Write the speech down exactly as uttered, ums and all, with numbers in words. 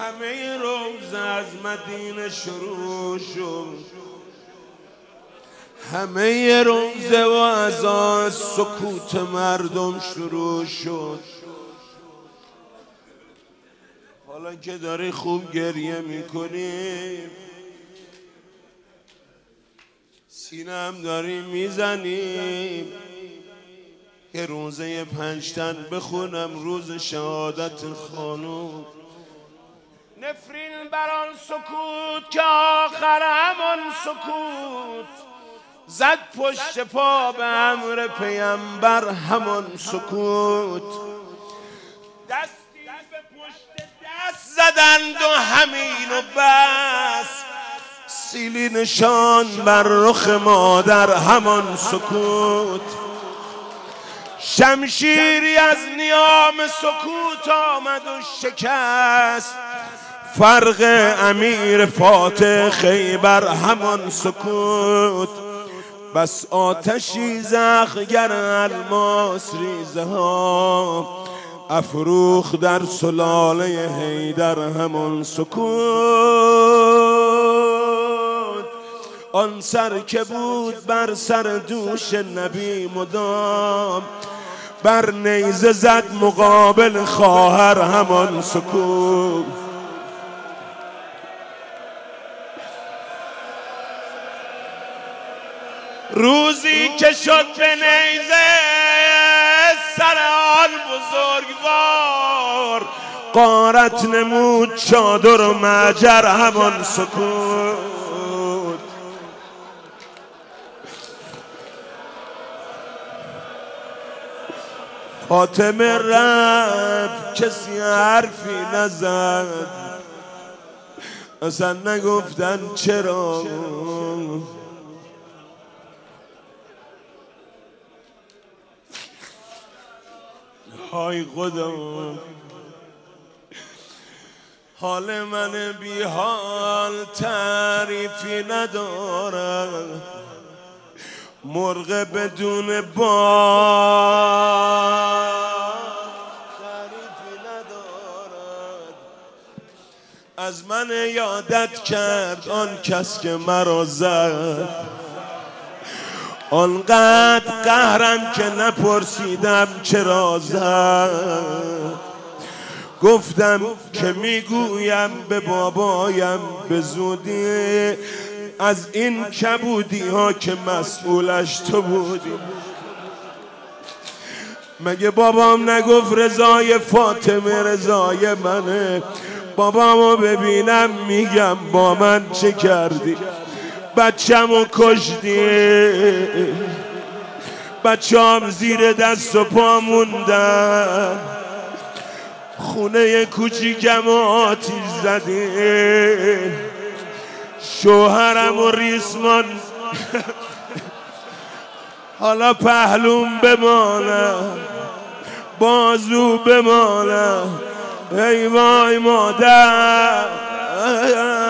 همه روز از مدینه شروع شد، همه روز و از سکوت مردم شروع شد. حالا که داری خوب گریه میکنی، سینه هم داری میزنی، که روزه پنجتن بخونم، روز شهادت خانوم. نفرین بران سکوت که آخر همان سکوت، زد پشت پا به امر پیامبر همان سکوت. دستی به پشت دست زدند و همین و بس، سیلی نشان بر رخ مادر همان سکوت. شمشیری از نیام سکوت آمد و شکست، فرق امیر فاتح خیبر همان سکوت. بس آتشی زخگر الماس ریزه ها، افروخ در سلاله حیدر همان سکوت. آن سر که بود بر سر دوش نبی مدام، بر نیزه زد مقابل خواهر همان سکوت. روزی که شد به نیزه سر آن بزرگوار، غارت نمود چادر و معجر همان سکوت. فاطمه رفت کسی حرفی نزد، اصلا نگفتن چرا. های خدا، حال من بی حال تعریفی ندارد، مرغ بدون بال تعریفی ندارد. از من یادت کرد آن کس که مرا زد، آنقدر قهرم که نپرسیدم چرا زد. گفتم که میگویم به بابایم به زودی، از این کبودی ها که مسئولش تو بودی. مگه بابام نگفت رضای فاطمه رضای منه؟ بابامو ببینم میگم با من چه کردی؟ بچه‌مو کشتی، بچه‌ام زیر دست و پا موندن، خونه کوچیکم و آتیش زدی، شوهرم و ریسمان حالا پهلوم بمانه، بازو بمانه. ای وای مادر،